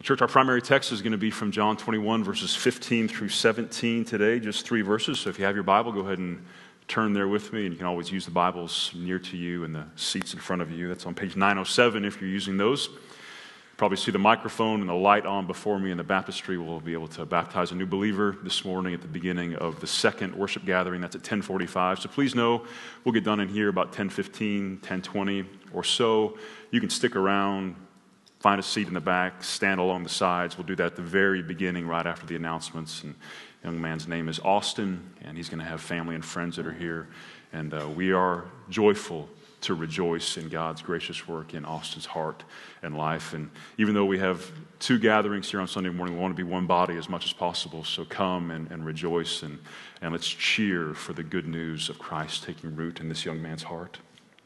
Church, our primary text is going to be from John 21, verses 15 through 17 today, just 3 verses. So if you have your Bible, go ahead and turn there with me. And you can always use the Bibles near to you in the seats in front of you. That's on page 907 if you're using those. Probably see the microphone and the light on before me in the baptistry. We'll be able to baptize a new believer this morning at the beginning of the second worship gathering. That's at 10:45. So please know we'll get done in here about 10:15, 10:20 or so. You can stick around, find a seat in the back, stand along the sides. We'll do that at the very beginning right after the announcements. And the young man's name is Austin, and he's going to have family and friends that are here. And we are joyful to rejoice in God's gracious work in Austin's heart and life. And even though we have 2 gatherings here on Sunday morning, we want to be one body as much as possible. So come and rejoice and let's cheer for the good news of Christ taking root in this young man's heart.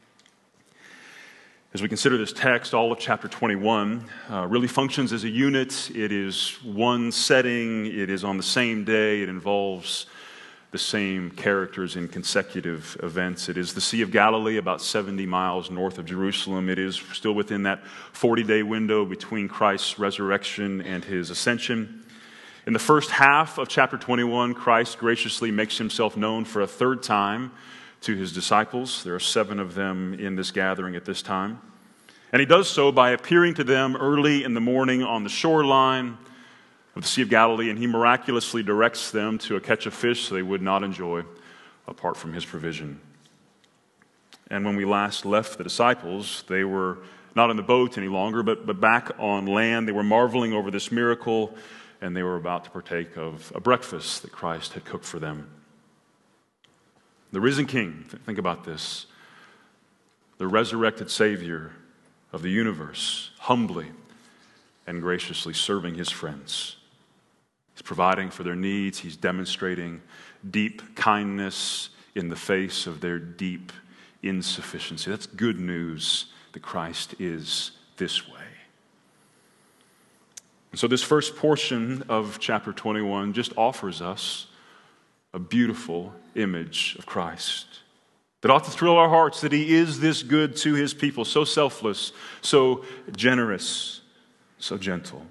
As we consider this text, all of chapter 21 really functions as a unit. It is one setting. It is on the same day. It involves the same characters in consecutive events. It is the Sea of Galilee, about 70 miles north of Jerusalem. It is still within that 40-day window between Christ's resurrection and his ascension. In the first half of chapter 21, Christ graciously makes himself known for a 3rd time to his disciples. There are 7 of them in this gathering at this time. And he does so by appearing to them early in the morning on the shoreline of the Sea of Galilee, and he miraculously directs them to a catch of fish they would not enjoy apart from his provision. And when we last left the disciples, they were not in the boat any longer, but back on land. They were marveling over this miracle, and they were about to partake of a breakfast that Christ had cooked for them. The risen King, think about this, the resurrected Savior of the universe, humbly and graciously serving his friends. He's providing for their needs. He's demonstrating deep kindness in the face of their deep insufficiency. That's good news that Christ is this way. And so this first portion of chapter 21 just offers us a beautiful image of Christ that ought to thrill our hearts, that he is this good to his people, so selfless, so generous, so gentle.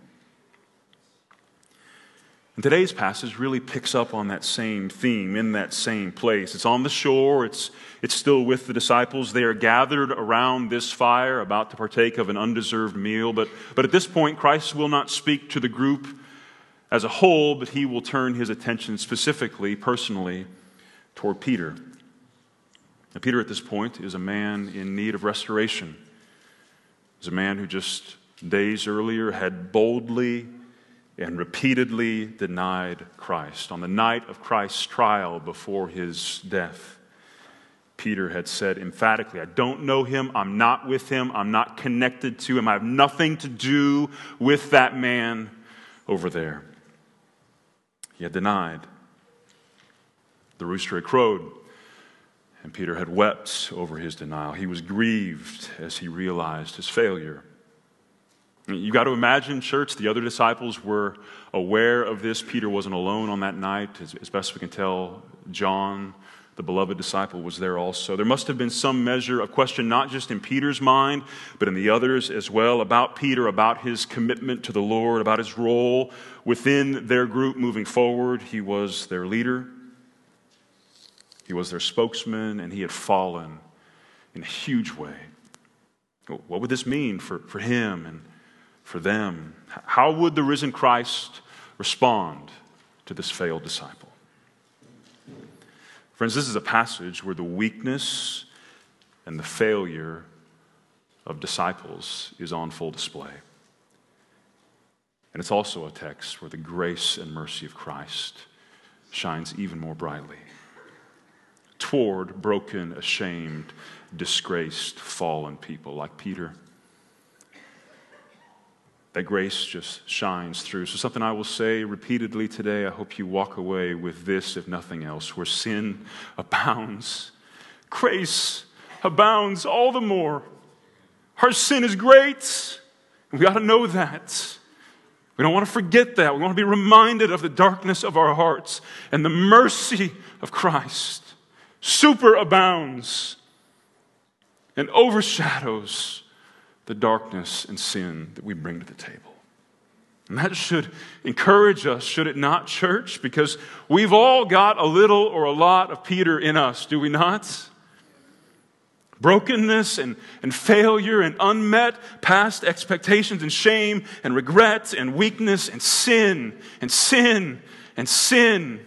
And today's passage really picks up on that same theme in that same place. It's on the shore. It's still with the disciples. They are gathered around this fire, about to partake of an undeserved meal. But at this point, Christ will not speak to the group as a whole, but he will turn his attention specifically, personally, toward Peter. Now, Peter at this point is a man in need of restoration. He's a man who just days earlier had boldly and repeatedly denied Christ. On the night of Christ's trial before his death, Peter had said emphatically, I don't know him, I'm not with him, I'm not connected to him, I have nothing to do with that man over there. He had denied. The rooster had crowed, and Peter had wept over his denial. He was grieved as he realized his failure. You got to imagine, church, the other disciples were aware of this. Peter wasn't alone on that night. As best we can tell, John, the beloved disciple, was there also. There must have been some measure of question, not just in Peter's mind, but in the others as well, about Peter, about his commitment to the Lord, about his role within their group moving forward. He was their leader. He was their spokesman, and he had fallen in a huge way. What would this mean for him and for them? How would the risen Christ respond to this failed disciple? Friends, this is a passage where the weakness and the failure of disciples is on full display. And it's also a text where the grace and mercy of Christ shines even more brightly toward broken, ashamed, disgraced, fallen people like Peter. That grace just shines through. So something I will say repeatedly today, I hope you walk away with this, if nothing else. Where sin abounds, grace abounds all the more. Our sin is great. We ought to know that. We don't want to forget that. We want to be reminded of the darkness of our hearts. And the mercy of Christ superabounds and overshadows the darkness and sin that we bring to the table. And that should encourage us, should it not, church? Because we've all got a little or a lot of Peter in us, do we not? Brokenness and failure and unmet past expectations and shame and regret and weakness and sin and sin and sin.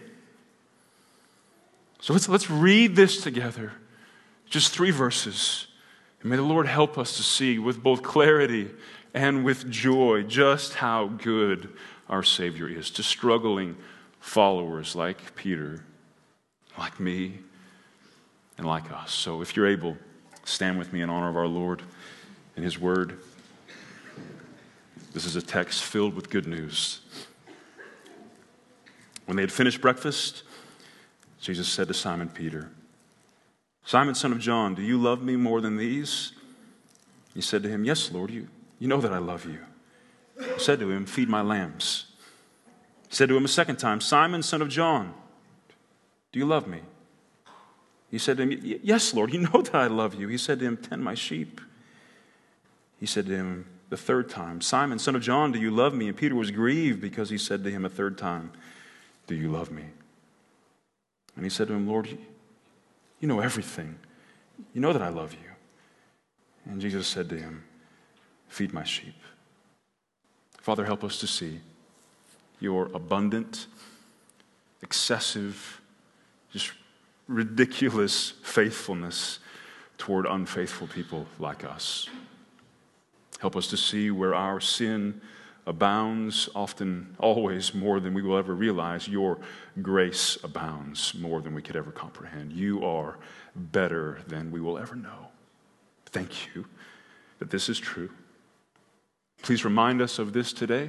So let's read this together. Just 3 verses. And may the Lord help us to see with both clarity and with joy just how good our Savior is to struggling followers like Peter, like me, and like us. So if you're able, stand with me in honor of our Lord and His Word. This is a text filled with good news. When they had finished breakfast, Jesus said to Simon Peter, "Simon, son of John, do you love me more than these?" He said to him, "Yes, Lord, you know that I love you." He said to him, "Feed my lambs." He said to him a second time, "Simon, son of John, do you love me?" He said to him, "Yes, Lord, you know that I love you." He said to him, "Tend my sheep." He said to him the third time, "Simon, son of John, do you love me?" And Peter was grieved because he said to him a third time, "Do you love me?" And he said to him, "Lord, you know everything. You know that I love you." And Jesus said to him, "Feed my sheep." Father, help us to see your abundant, excessive, just ridiculous faithfulness toward unfaithful people like us. Help us to see where our sin abounds, often, always more than we will ever realize. Your grace abounds more than we could ever comprehend. You are better than we will ever know. Thank you that this is true. Please remind us of this today.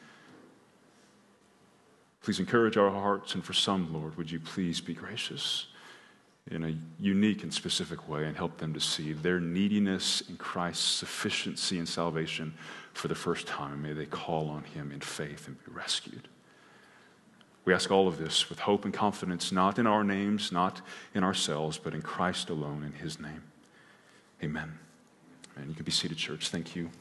Please encourage our hearts, and for some, Lord, would you please be gracious in a unique and specific way and help them to see their neediness in Christ's sufficiency and salvation for the first time. May they call on Him in faith and be rescued. We ask all of this with hope and confidence, not in our names, not in ourselves, but in Christ alone, in His name. Amen. And you can be seated, church. Thank you.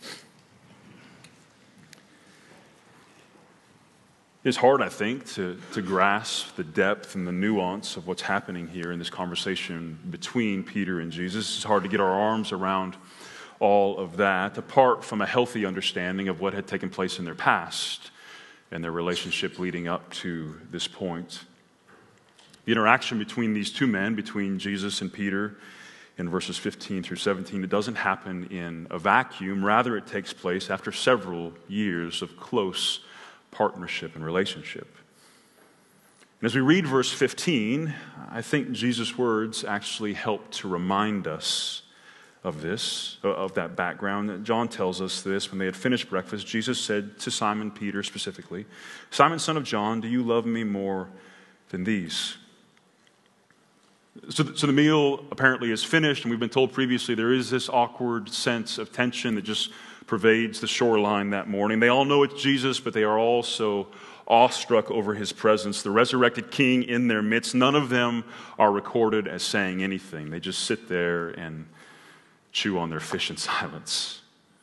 It's hard, I think, to grasp the depth and the nuance of what's happening here in this conversation between Peter and Jesus. It's hard to get our arms around all of that, apart from a healthy understanding of what had taken place in their past and their relationship leading up to this point. The interaction between these two men, between Jesus and Peter, in verses 15 through 17, it doesn't happen in a vacuum. Rather, it takes place after several years of close partnership and relationship. And as we read verse 15, I think Jesus' words actually help to remind us of this, of that background. John tells us this: when they had finished breakfast, Jesus said to Simon Peter specifically, "Simon, son of John, do you love me more than these?" So the meal apparently is finished, and we've been told previously there is this awkward sense of tension that just pervades the shoreline that morning. They all know it's Jesus, but they are also awestruck over His presence, the resurrected King in their midst. None of them are recorded as saying anything. They just sit there and chew on their fish in silence.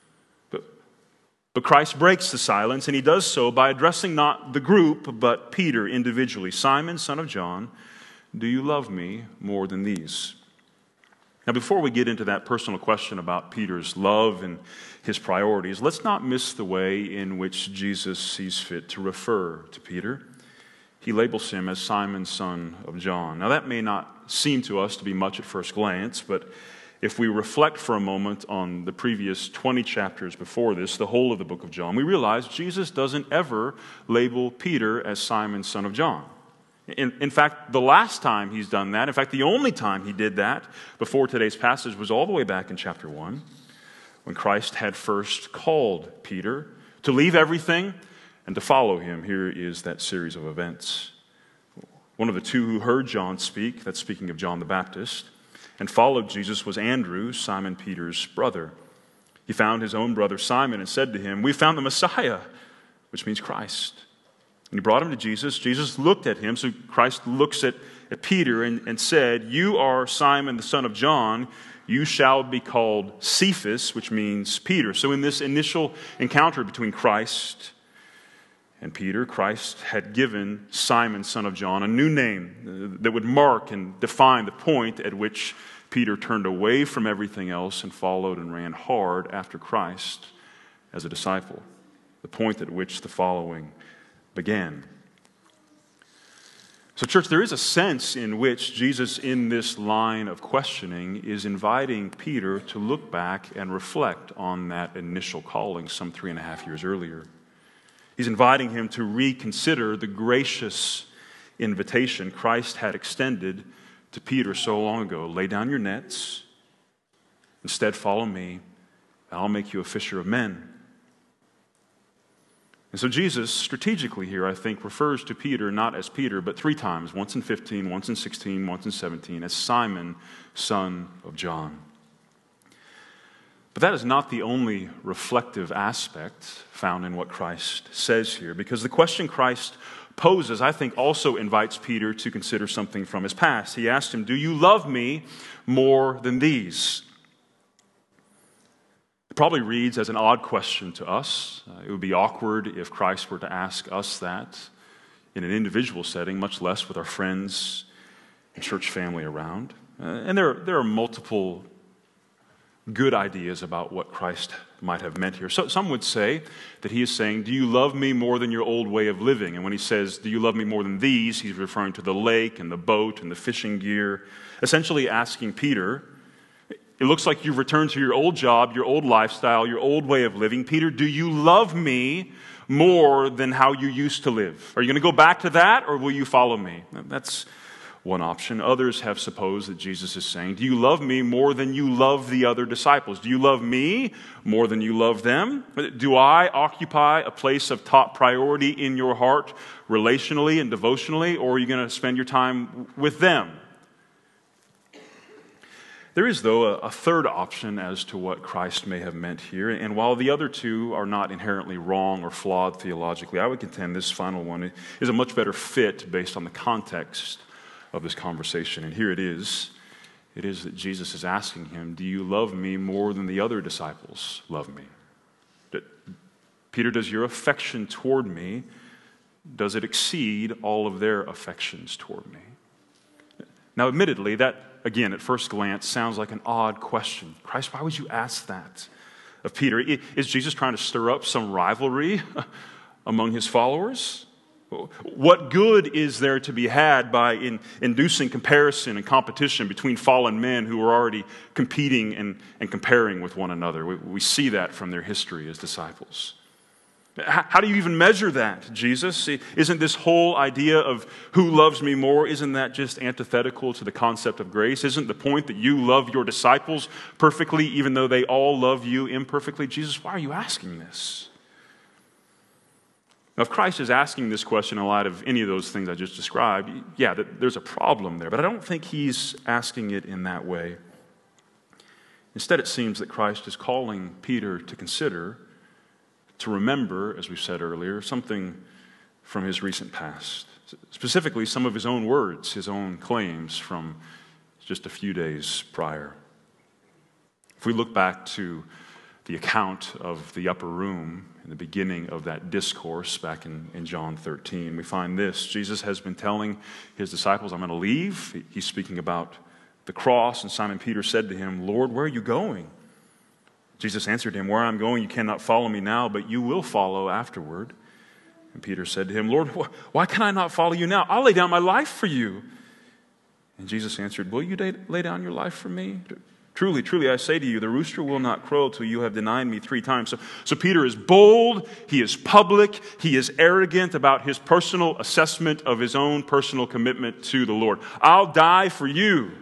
But Christ breaks the silence, and He does so by addressing not the group, but Peter individually. "Simon, son of John, do you love me more than these?" Now, before we get into that personal question about Peter's love and his priorities, let's not miss the way in which Jesus sees fit to refer to Peter. He labels him as Simon, son of John. Now, that may not seem to us to be much at first glance, but if we reflect for a moment on the previous 20 chapters before this, the whole of the book of John, we realize Jesus doesn't ever label Peter as Simon, son of John. In fact, the last time He's done that, in fact, the only time He did that before today's passage was all the way back in chapter 1, when Christ had first called Peter to leave everything and to follow Him. Here is that series of events. One of the two who heard John speak, that's speaking of John the Baptist, and followed Jesus was Andrew, Simon Peter's brother. He found his own brother Simon and said to him, "We found the Messiah," which means Christ. And He brought him to Jesus. Jesus looked at him, so Christ looks at Peter and said, "You are Simon, the son of John. You shall be called Cephas," which means Peter. So in this initial encounter between Christ And Peter, Christ had given Simon, son of John, a new name that would mark and define the point at which Peter turned away from everything else and followed and ran hard after Christ as a disciple, the point at which the following began. So, church, there is a sense in which Jesus, in this line of questioning, is inviting Peter to look back and reflect on that initial calling some 3.5 years earlier. He's inviting him to reconsider the gracious invitation Christ had extended to Peter so long ago. Lay down your nets. Instead, follow me, and I'll make you a fisher of men. And so Jesus, strategically here, I think, refers to Peter not as Peter, but 3 times, once in 15, once in 16, once in 17, as Simon, son of John. But that is not the only reflective aspect found in what Christ says here, because the question Christ poses, I think, also invites Peter to consider something from his past. He asked him, "Do you love me more than these?" It probably reads as an odd question to us. It would be awkward if Christ were to ask us that in an individual setting, much less with our friends and church family around. And there are multiple good ideas about what Christ might have meant here. So some would say that he is saying, "Do you love me more than your old way of living?" And when he says, "Do you love me more than these?" he's referring to the lake and the boat and the fishing gear, essentially asking Peter, it looks like you've returned to your old job, your old lifestyle, your old way of living. Peter, do you love me more than how you used to live? Are you going to go back to that, or will you follow me? That's one option. Others have supposed that Jesus is saying, do you love me more than you love the other disciples? Do you love me more than you love them? Do I occupy a place of top priority in your heart relationally and devotionally, or are you going to spend your time with them? There is, though, a third option as to what Christ may have meant here, and while the other two are not inherently wrong or flawed theologically, I would contend this final one is a much better fit based on the context of this conversation. And here it is. It is that Jesus is asking him, do you love me more than the other disciples love me? Peter, does your affection toward me, does it exceed all of their affections toward me? Now, admittedly, that, again, at first glance, sounds like an odd question. Christ, why would you ask that of Peter? Is Jesus trying to stir up some rivalry among his followers? What good is there to be had by inducing comparison and competition between fallen men who are already competing and comparing with one another? We see that from their history as disciples. How do you even measure that, Jesus? Isn't this whole idea of who loves me more, isn't that just antithetical to the concept of grace? Isn't the point that you love your disciples perfectly even though they all love you imperfectly? Jesus, why are you asking this? Now, if Christ is asking this question in light of any of those things I just described, yeah, there's a problem there. But I don't think he's asking it in that way. Instead, it seems that Christ is calling Peter to consider, to remember, as we said earlier, something from his recent past. Specifically, some of his own words, his own claims from just a few days prior. If we look back to the account of the upper room in the beginning of that discourse back in John 13, we find this. Jesus has been telling his disciples, I'm going to leave. He's speaking about the cross, and Simon Peter said to him, Lord, where are you going? Jesus answered him, where I'm going you cannot follow me now, but you will follow afterward. And Peter said to him, Lord, why can I not follow you now? I'll lay down my life for you. And Jesus answered, will you lay down your life for me? Truly, truly, I say to you, the rooster will not crow till you have denied me 3 times. So Peter is bold, he is public, he is arrogant about his personal assessment of his own personal commitment to the Lord. I'll die for you.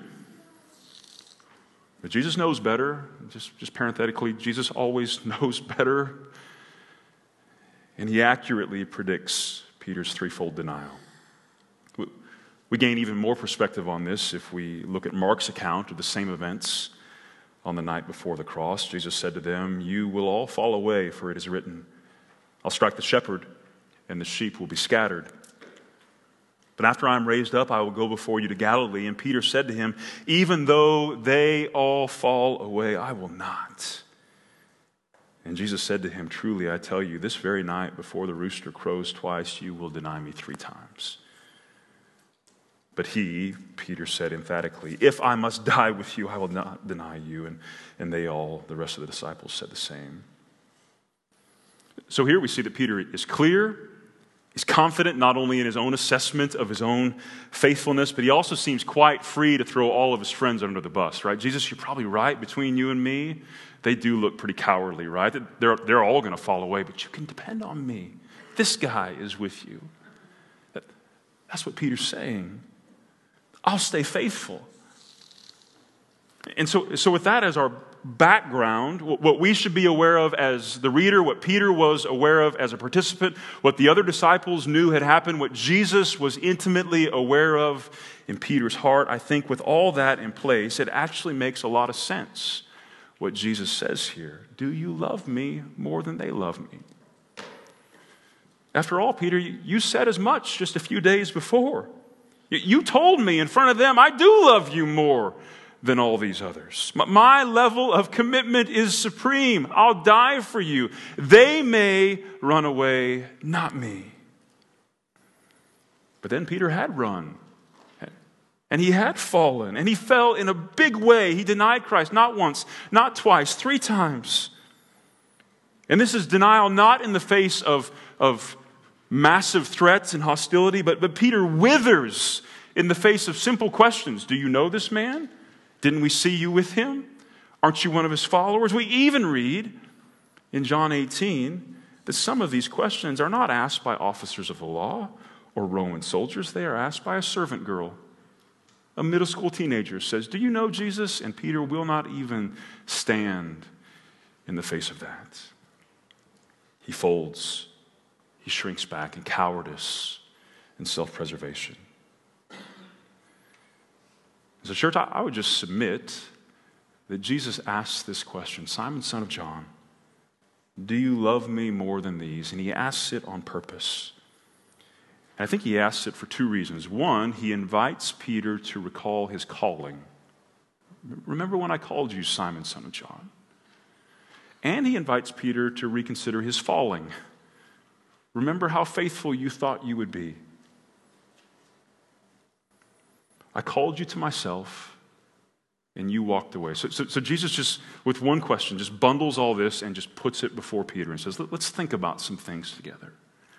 But Jesus knows better. Just parenthetically, Jesus always knows better. And he accurately predicts Peter's threefold denial. We gain even more perspective on this if we look at Mark's account of the same events on the night before the cross. Jesus said to them, you will all fall away, for it is written, I'll strike the shepherd, and the sheep will be scattered. But after I'm raised up, I will go before you to Galilee. And Peter said to him, even though they all fall away, I will not. And Jesus said to him, truly, I tell you, this very night before the rooster crows twice, you will deny me 3 times. But he, Peter, said emphatically, if I must die with you, I will not deny you. And they all, the rest of the disciples, said the same. So here we see that Peter is clear. He's confident not only in his own assessment of his own faithfulness, but he also seems quite free to throw all of his friends under the bus, right? Jesus, you're probably right. Between you and me, they do look pretty cowardly, right? They're all going to fall away, but you can depend on me. This guy is with you. That's what Peter's saying. I'll stay faithful. And so with that as our background, what we should be aware of as the reader, what Peter was aware of as a participant, what the other disciples knew had happened, what Jesus was intimately aware of in Peter's heart, I think with all that in place, it actually makes a lot of sense what Jesus says here. Do you love me more than they love me? After all, Peter, you said as much just a few days before. You told me in front of them, I do love you more than all these others. My level of commitment is supreme. I'll die for you. They may run away, not me. But then Peter had run. And he had fallen. And he fell in a big way. He denied Christ not once, not twice, 3 times. And this is denial not in the face of massive threats and hostility, but Peter withers in the face of simple questions. Do you know this man? Didn't we see you with him? Aren't you one of his followers? We even read in John 18 that some of these questions are not asked by officers of the law or Roman soldiers. They are asked by a servant girl. A middle school teenager says, do you know Jesus? And Peter will not even stand in the face of that. He folds. He shrinks back in cowardice and self-preservation. As a church, I would just submit that Jesus asks this question, Simon, son of John, do you love me more than these? And he asks it on purpose. And I think he asks it for 2 reasons. One, he invites Peter to recall his calling. Remember when I called you Simon, son of John? And he invites Peter to reconsider his falling. Remember how faithful you thought you would be. I called you to myself, and you walked away. So Jesus just, with one question, just bundles all this and just puts it before Peter and says, let's think about some things together.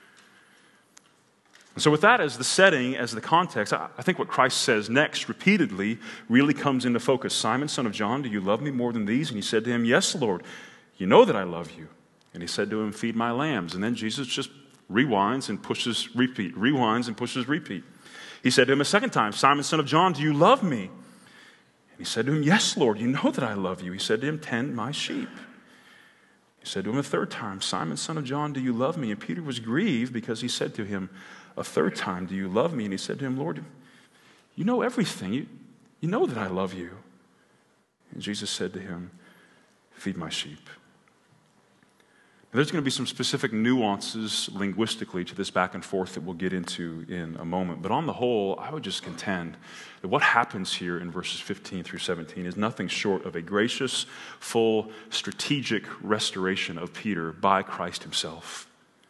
And so with that as the setting, as the context, I think what Christ says next repeatedly really comes into focus. Simon, son of John, do you love me more than these? And he said to him, yes, Lord, you know that I love you. And he said to him, feed my lambs. And then Jesus just rewinds and pushes repeat, rewinds and pushes repeat. He said to him a second time, Simon, son of John, do you love me? And he said to him, yes, Lord, you know that I love you. He said to him, tend my sheep. He said to him a third time, Simon, son of John, do you love me? And Peter was grieved because he said to him a third time, do you love me? And he said to him, Lord, you know everything. You know that I love you. And Jesus said to him, feed my sheep. There's going to be some specific nuances linguistically to this back and forth that we'll get into in a moment. But on the whole, I would just contend that what happens here in verses 15 through 17 is nothing short of a gracious, full, strategic restoration of Peter by Christ himself.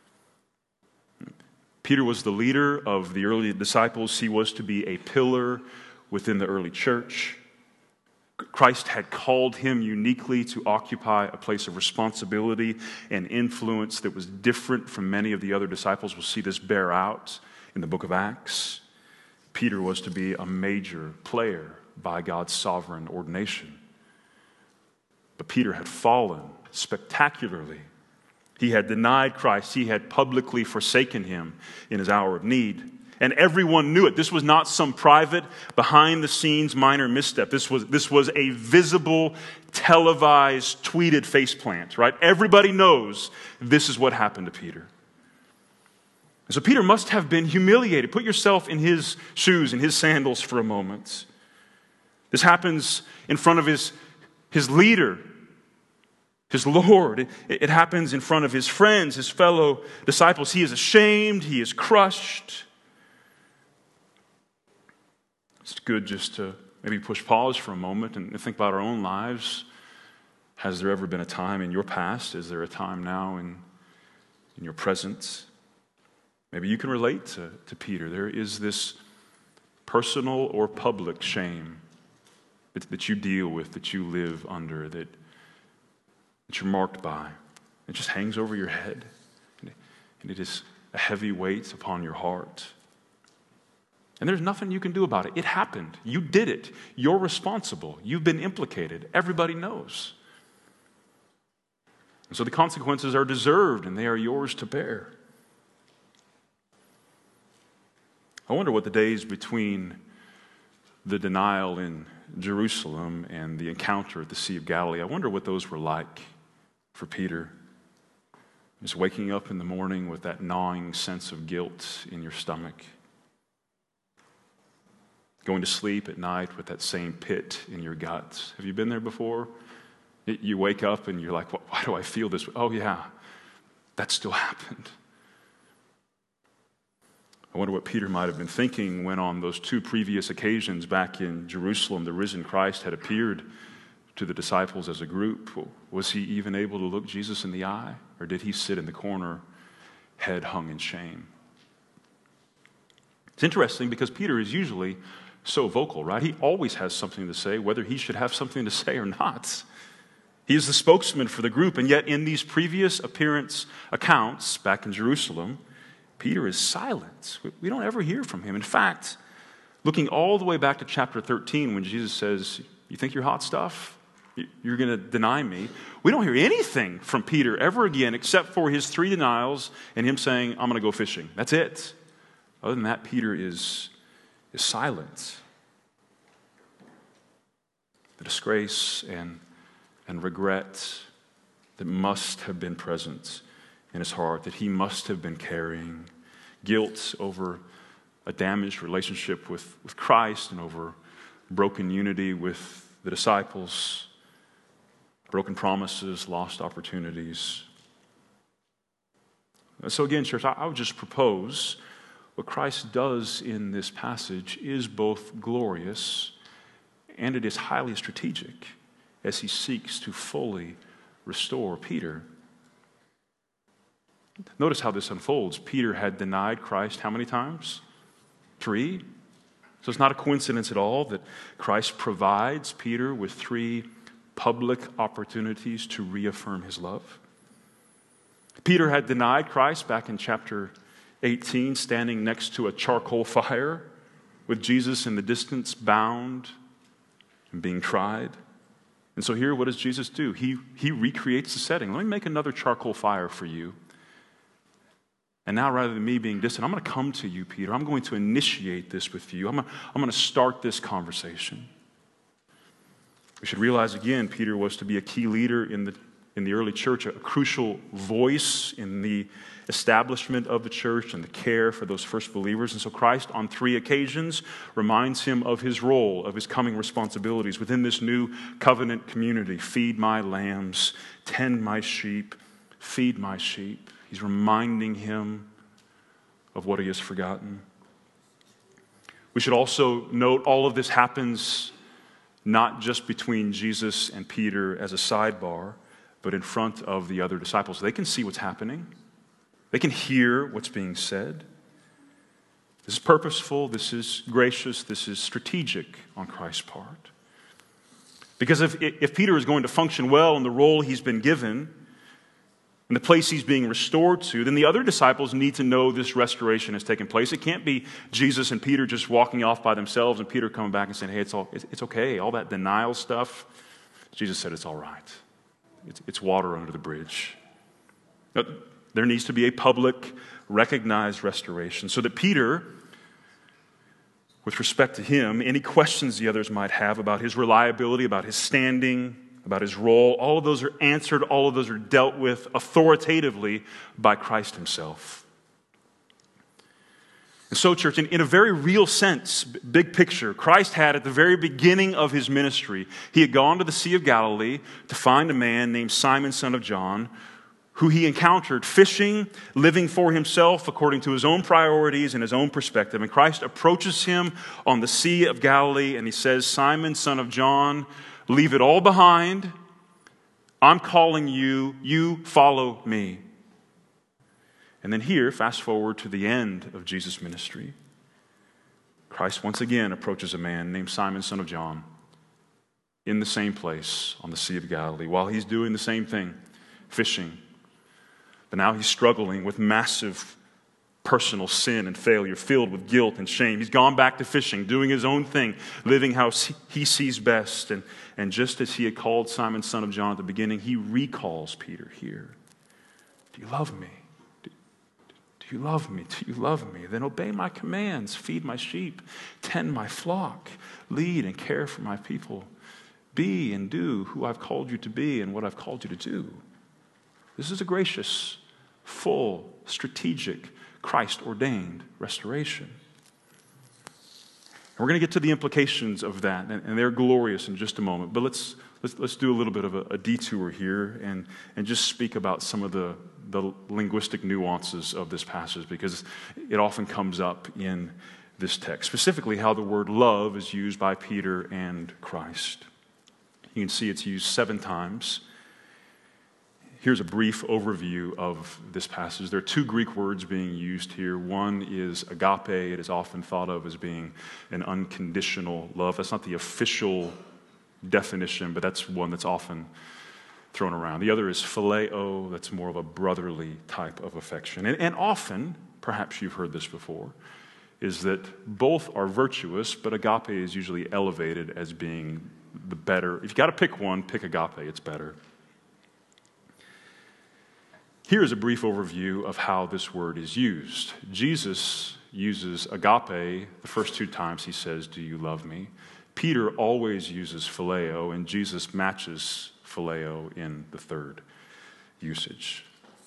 Peter was the leader of the early disciples. He was to be a pillar within the early church. Christ had called him uniquely to occupy a place of responsibility and influence that was different from many of the other disciples. We'll see this bear out in the book of Acts. Peter was to be a major player by God's sovereign ordination. But Peter had fallen spectacularly. He had denied Christ. He had publicly forsaken him in his hour of need. And everyone knew it. This was not some private, behind-the-scenes minor misstep. This was a visible, televised, tweeted faceplant, right? Everybody knows this is what happened to Peter. And so Peter must have been humiliated. Put yourself in his shoes, in his sandals for a moment. This happens in front of his leader, his Lord. It happens in front of his friends, his fellow disciples. He is ashamed. He is crushed. It's good just to maybe push pause for a moment and think about our own lives. Has there ever been a time in your past? Is there a time now in your present? Maybe you can relate to Peter. There is this personal or public shame that you deal with, that you live under, that you're marked by. It just hangs over your head, and it is a heavy weight upon your heart. And there's nothing you can do about it. It happened. You did it. You're responsible. You've been implicated. Everybody knows. And so the consequences are deserved, and they are yours to bear. I wonder what the days between the denial in Jerusalem and the encounter at the Sea of Galilee, I wonder what those were like for Peter. Just waking up in the morning with that gnawing sense of guilt in your stomach. Going to sleep at night with that same pit in your guts. Have you been there before? You wake up and you're like, why do I feel this? Oh yeah, that still happened. I wonder what Peter might have been thinking when on those two previous occasions back in Jerusalem, the risen Christ had appeared to the disciples as a group. Was he even able to look Jesus in the eye? Or did he sit in the corner, head hung in shame? It's interesting because Peter is usually so vocal, right? He always has something to say, whether he should have something to say or not. He is the spokesman for the group, and yet in these previous appearance accounts back in Jerusalem, Peter is silent. We don't ever hear from him. In fact, looking all the way back to chapter 13 when Jesus says, you think you're hot stuff? You're going to deny me? We don't hear anything from Peter ever again except for his 3 denials and him saying, I'm going to go fishing. That's it. Other than that, Peter is silent. The disgrace and regret that must have been present in his heart, that he must have been carrying, guilt over a damaged relationship with Christ and over broken unity with the disciples, broken promises, lost opportunities. So again, church, I would just propose what Christ does in this passage is both glorious and it is highly strategic as he seeks to fully restore Peter. Notice how this unfolds. Peter had denied Christ how many times? 3. So it's not a coincidence at all that Christ provides Peter with 3 public opportunities to reaffirm his love. Peter had denied Christ back in chapter 18, standing next to a charcoal fire with Jesus in the distance, bound and being tried. And so here, what does Jesus do? He recreates the setting. Let me make another charcoal fire for you. And now, rather than me being distant, I'm going to come to you, Peter. I'm going to initiate this with you. I'm going to start this conversation. We should realize again, Peter was to be a key leader in the early church, a crucial voice in the establishment of the church and the care for those first believers. And so Christ, on 3 occasions, reminds him of his role, of his coming responsibilities within this new covenant community. Feed my lambs, tend my sheep, feed my sheep. He's reminding him of what he has forgotten. We should also note all of this happens not just between Jesus and Peter as a sidebar, but in front of the other disciples. They can see what's happening. They can hear what's being said. This is purposeful, this is gracious, this is strategic on Christ's part. Because if Peter is going to function well in the role he's been given, in the place he's being restored to, then the other disciples need to know this restoration has taken place. It can't be Jesus and Peter just walking off by themselves and Peter coming back and saying, hey, it's okay, all that denial stuff. Jesus said it's all right. It's water under the bridge. Now, there needs to be a public, recognized restoration so that Peter, with respect to him, any questions the others might have about his reliability, about his standing, about his role, all of those are answered, all of those are dealt with authoritatively by Christ himself. And so, church, in a very real sense, big picture, Christ had at the very beginning of his ministry, he had gone to the Sea of Galilee to find a man named Simon, son of John, who he encountered fishing, living for himself according to his own priorities and his own perspective. And Christ approaches him on the Sea of Galilee and he says, Simon, son of John, leave it all behind. I'm calling you, you follow me. And then here, fast forward to the end of Jesus' ministry, Christ once again approaches a man named Simon, son of John, in the same place on the Sea of Galilee, while he's doing the same thing, fishing. But now he's struggling with massive personal sin and failure, filled with guilt and shame. He's gone back to fishing, doing his own thing, living how he sees best. And just as he had called Simon, son of John at the beginning, he recalls Peter here. Do you love me? Do you love me? Do you love me? Then obey my commands, feed my sheep, tend my flock, lead and care for my people. Be and do who I've called you to be and what I've called you to do. This is a gracious, full, strategic, Christ-ordained restoration. And we're going to get to the implications of that, and they're glorious in just a moment. But let's do a little bit of a detour here and just speak about some of the linguistic nuances of this passage, because it often comes up in this text, specifically how the word love is used by Peter and Christ. You can see it's used 7 times. Here's a brief overview of this passage. There are 2 Greek words being used here. One is agape. It is often thought of as being an unconditional love. That's not the official definition, but that's one that's often thrown around. The other is phileo. That's more of a brotherly type of affection. And often, perhaps you've heard this before, is that both are virtuous, but agape is usually elevated as being the better. If you've got to pick one, pick agape. It's better. Here is a brief overview of how this word is used. Jesus uses agape the first 2 times he says, do you love me? Peter always uses phileo, and Jesus matches phileo in the 3rd usage.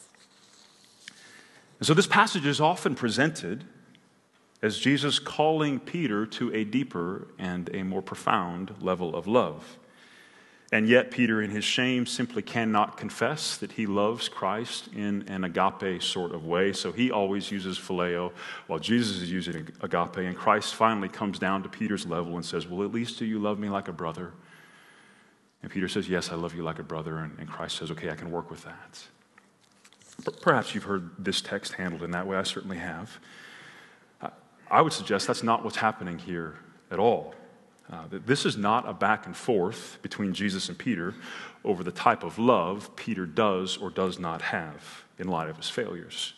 And so this passage is often presented as Jesus calling Peter to a deeper and a more profound level of love. And yet Peter, in his shame, simply cannot confess that he loves Christ in an agape sort of way. So he always uses phileo while Jesus is using agape. And Christ finally comes down to Peter's level and says, well, at least do you love me like a brother? And Peter says, yes, I love you like a brother. And Christ says, okay, I can work with that. Perhaps you've heard this text handled in that way. I certainly have. I would suggest that's not what's happening here at all. This is not a back and forth between Jesus and Peter over the type of love Peter does or does not have in light of his failures.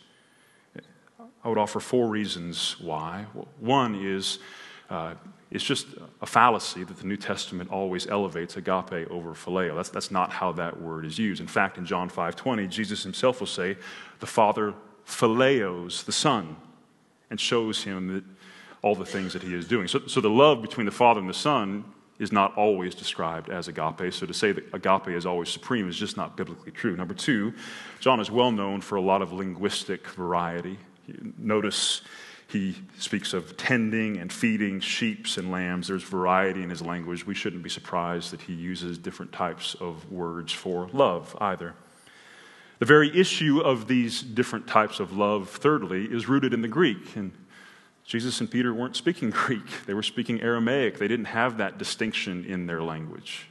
I would offer 4 reasons why. One is it's just a fallacy that the New Testament always elevates agape over phileo. That's not how that word is used. In fact, in John 5:20, Jesus himself will say, the Father phileos the Son and shows him that all the things that he is doing. So the love between the Father and the Son is not always described as agape. So to say that agape is always supreme is just not biblically true. Number 2, John is well known for a lot of linguistic variety. Notice he speaks of tending and feeding sheep and lambs. There's variety in his language. We shouldn't be surprised that he uses different types of words for love either. The very issue of these different types of love, thirdly, is rooted in the Greek. And Jesus and Peter weren't speaking Greek. They were speaking Aramaic. They didn't have that distinction in their language.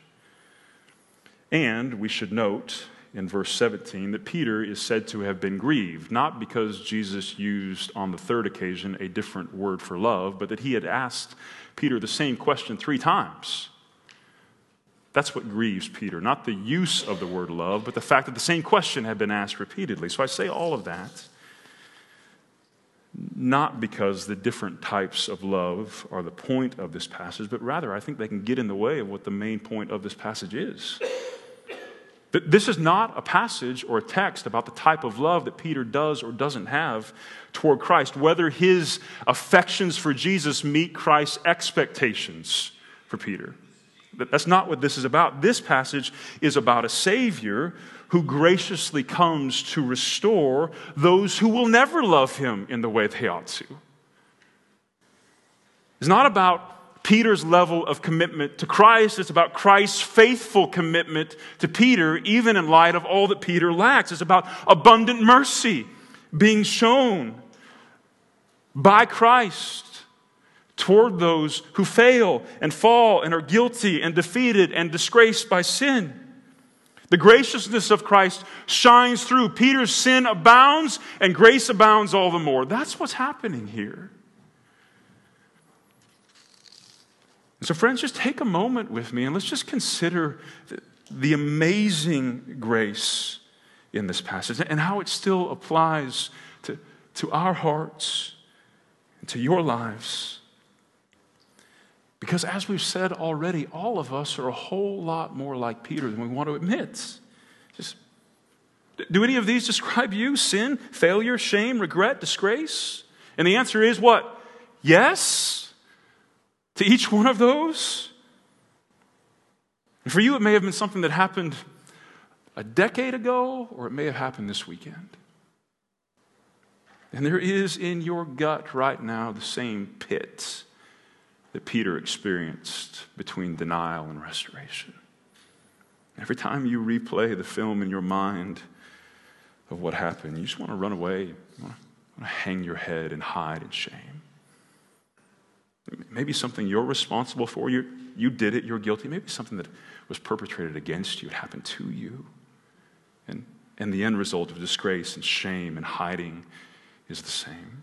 And we should note in verse 17 that Peter is said to have been grieved, not because Jesus used on the 3rd occasion a different word for love, but that he had asked Peter the same question 3 times. That's what grieves Peter, not the use of the word love, but the fact that the same question had been asked repeatedly. So I say all of that not because the different types of love are the point of this passage, but rather I think they can get in the way of what the main point of this passage is. This is not a passage or a text about the type of love that Peter does or doesn't have toward Christ, whether his affections for Jesus meet Christ's expectations for Peter. That's not what this is about. This passage is about a Savior who graciously comes to restore those who will never love him in the way they ought to. It's not about Peter's level of commitment to Christ. It's about Christ's faithful commitment to Peter, even in light of all that Peter lacks. It's about abundant mercy being shown by Christ toward those who fail and fall and are guilty and defeated and disgraced by sin. The graciousness of Christ shines through. Peter's sin abounds and grace abounds all the more. That's what's happening here. And so friends, just take a moment with me and let's just consider the amazing grace in this passage and how it still applies to our hearts and to your lives. Because as we've said already, all of us are a whole lot more like Peter than we want to admit. Do any of these describe you? Sin, failure, shame, regret, disgrace? And the answer is what? Yes, to each one of those. And for you, it may have been something that happened a decade ago, or it may have happened this weekend. And there is in your gut right now the same pit that Peter experienced between denial and restoration. Every time you replay the film in your mind of what happened, you just want to run away. You want to hang your head and hide in shame. Maybe something you're responsible for, you did it, you're guilty. Maybe something that was perpetrated against you, it happened to you. And the end result of disgrace and shame and hiding is the same.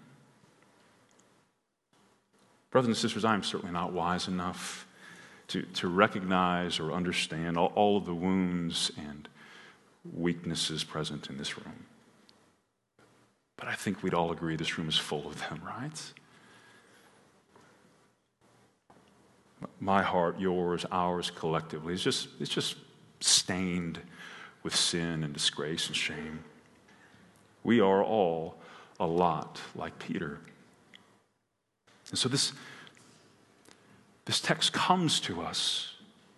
Brothers and sisters, I am certainly not wise enough to recognize or understand all of the wounds and weaknesses present in this room. But I think we'd all agree this room is full of them, right? My heart, yours, ours collectively, it's just stained with sin and disgrace and shame. We are all a lot like Peter. And so this text comes to us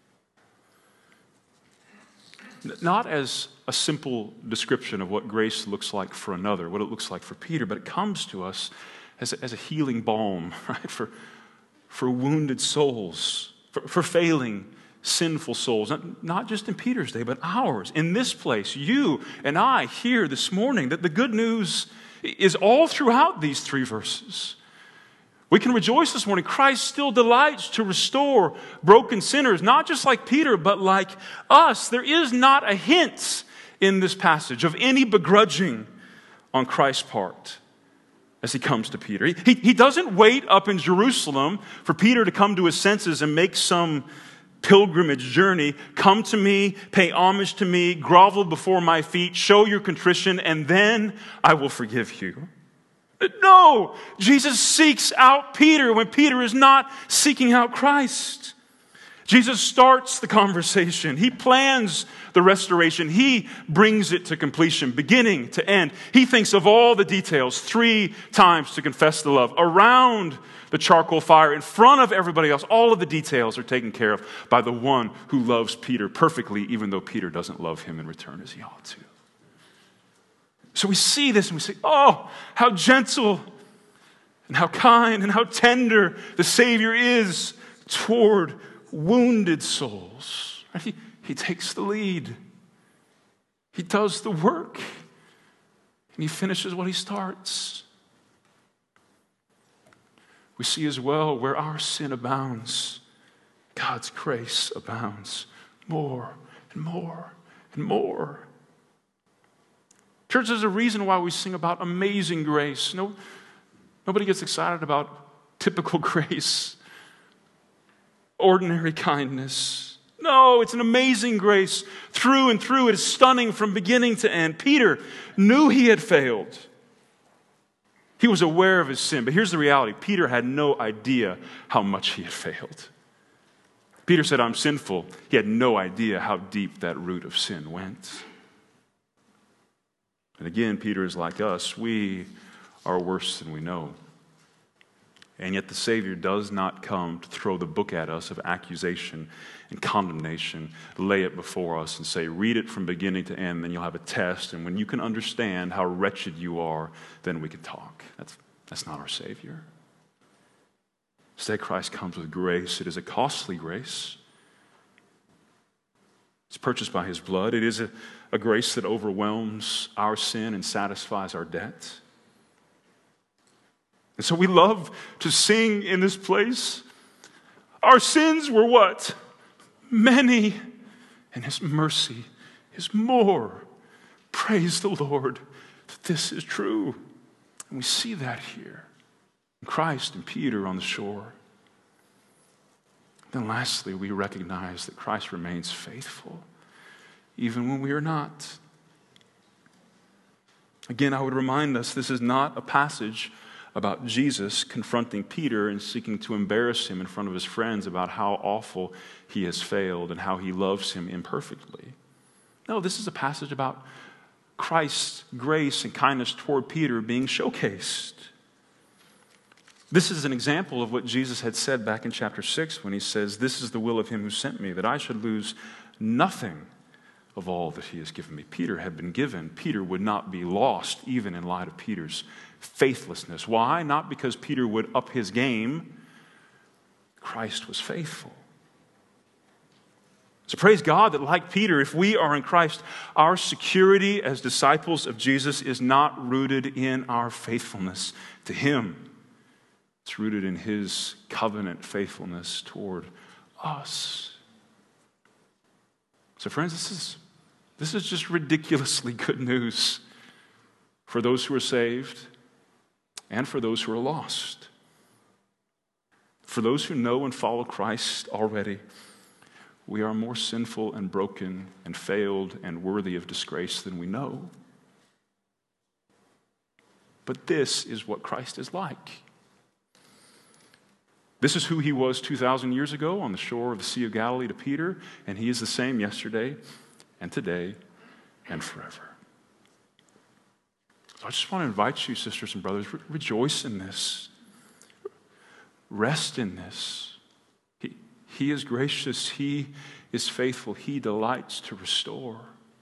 not as a simple description of what grace looks like for another, what it looks like for Peter, but it comes to us as a healing balm, right? For wounded souls, for failing, sinful souls, not just in Peter's day, but ours. In this place, you and I hear this morning that the good news is all throughout these 3 verses. We can rejoice this morning. Christ still delights to restore broken sinners, not just like Peter, but like us. There is not a hint in this passage of any begrudging on Christ's part as he comes to Peter. He doesn't wait up in Jerusalem for Peter to come to his senses and make some pilgrimage journey. Come to me, pay homage to me, grovel before my feet, show your contrition, and then I will forgive you. No, Jesus seeks out Peter when Peter is not seeking out Christ. Jesus starts the conversation. He plans the restoration. He brings it to completion, beginning to end. He thinks of all the details 3 times to confess the love. Around the charcoal fire, in front of everybody else, all of the details are taken care of by the one who loves Peter perfectly, even though Peter doesn't love him in return as he ought to. So we see this and we say, oh, how gentle and how kind and how tender the Savior is toward wounded souls. He takes the lead. He does the work. And he finishes what he starts. We see as well where our sin abounds, God's grace abounds more and more and more. Church, there's a reason why we sing about amazing grace. Nobody gets excited about typical grace, ordinary kindness. No, it's an amazing grace. Through and through, it is stunning from beginning to end. Peter knew he had failed. He was aware of his sin. But here's the reality. Peter had no idea how much he had failed. Peter said, I'm sinful. He had no idea how deep that root of sin went. And again, Peter is like us. We are worse than we know. And yet the Savior does not come to throw the book at us of accusation and condemnation, lay it before us and say, read it from beginning to end, then you'll have a test. And when you can understand how wretched you are, then we can talk. That's not our Savior. Instead, Christ comes with grace. It is a costly grace. It's purchased by his blood. It is a grace that overwhelms our sin and satisfies our debt. And so we love to sing in this place. Our sins were what? Many, and his mercy is more. Praise the Lord that this is true. And we see that here in Christ and Peter on the shore. Then lastly, we recognize that Christ remains faithful even when we are not. Again, I would remind us this is not a passage about Jesus confronting Peter and seeking to embarrass him in front of his friends about how awful he has failed and how he loves him imperfectly. No, this is a passage about Christ's grace and kindness toward Peter being showcased. This is an example of what Jesus had said back in chapter 6 when he says, "This is the will of him who sent me, that I should lose nothing of all that he has given me." Peter had been given. Peter would not be lost even in light of Peter's faithlessness. Why? Not because Peter would up his game. Christ was faithful. So praise God that like Peter, if we are in Christ, our security as disciples of Jesus is not rooted in our faithfulness to him. It's rooted in his covenant faithfulness toward us. So friends, this is just ridiculously good news for those who are saved and for those who are lost. For those who know and follow Christ already, we are more sinful and broken and failed and worthy of disgrace than we know. But this is what Christ is like. This is who he was 2,000 years ago on the shore of the Sea of Galilee to Peter, and he is the same yesterday and today and forever. So I just want to invite you, sisters and brothers, rejoice in this. Rest in this. He is gracious. He is faithful. He delights to restore.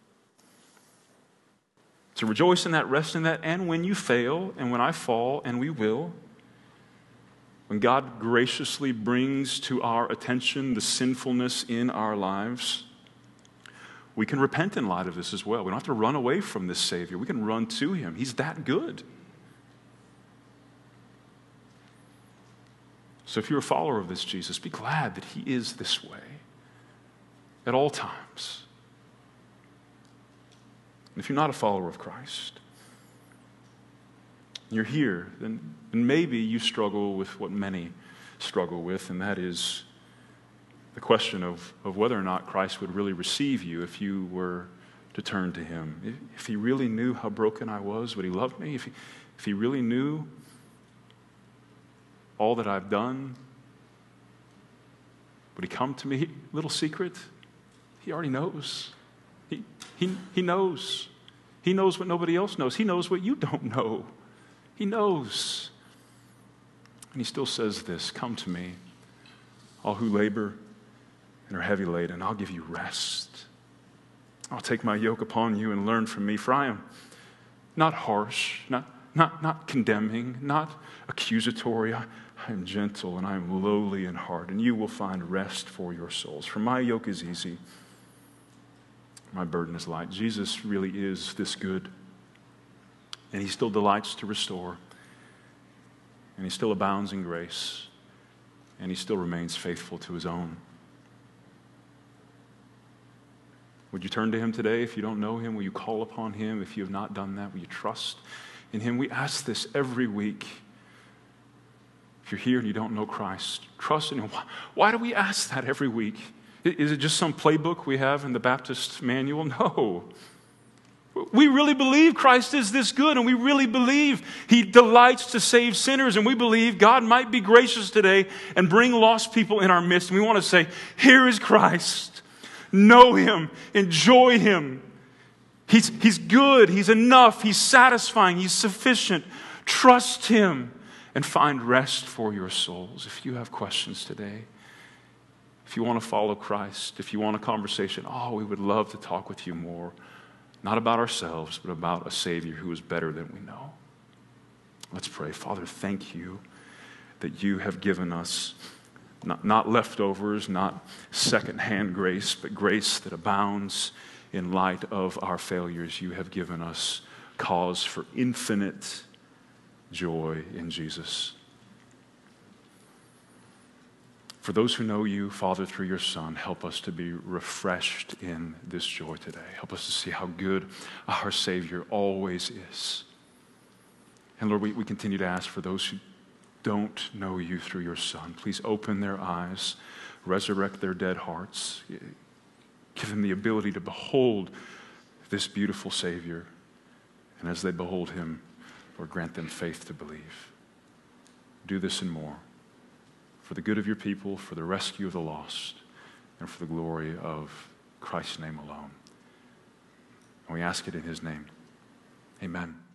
So rejoice in that, rest in that, and when you fail, and when I fall, and we will, when God graciously brings to our attention the sinfulness in our lives, we can repent in light of this as well. We don't have to run away from this Savior. We can run to him. He's that good. So if you're a follower of this Jesus, be glad that he is this way at all times. And if you're not a follower of Christ, you're here, then maybe you struggle with what many struggle with, and that is the question of whether or not Christ would really receive you if you were to turn to him. If he really knew how broken I was, would he love me? If he really knew all that I've done, would he come to me? Little secret, he already knows. He knows. He knows what nobody else knows. He knows what you don't know. He knows. And he still says this, "Come to me, all who labor and are heavy laden, I'll give you rest. I'll take my yoke upon you and learn from me, for I am not harsh, not condemning, not accusatory. I am gentle and I am lowly in heart, and you will find rest for your souls. For my yoke is easy, my burden is light." Jesus really is this good. And he still delights to restore. And he still abounds in grace. And he still remains faithful to his own. Would you turn to him today if you don't know him? Will you call upon him if you have not done that? Will you trust in him? We ask this every week. If you're here and you don't know Christ, trust in him. Why do we ask that every week? Is it just some playbook we have in the Baptist manual? No. We really believe Christ is this good, and we really believe he delights to save sinners, and we believe God might be gracious today and bring lost people in our midst. And we want to say, here is Christ. Know him. Enjoy him. He's good. He's enough. He's satisfying. He's sufficient. Trust him and find rest for your souls. If you have questions today, if you want to follow Christ, if you want a conversation, we would love to talk with you more. Not about ourselves, but about a Savior who is better than we know. Let's pray. Father, thank you that you have given us not leftovers, not secondhand grace, but grace that abounds in light of our failures. You have given us cause for infinite joy in Jesus. For those who know you, Father, through your Son, help us to be refreshed in this joy today. Help us to see how good our Savior always is. And Lord, we continue to ask for those who don't know you through your Son. Please open their eyes, resurrect their dead hearts, give them the ability to behold this beautiful Savior. And as they behold him, Lord, grant them faith to believe. Do this and more for the good of your people, for the rescue of the lost, and for the glory of Christ's name alone. And we ask it in his name. Amen.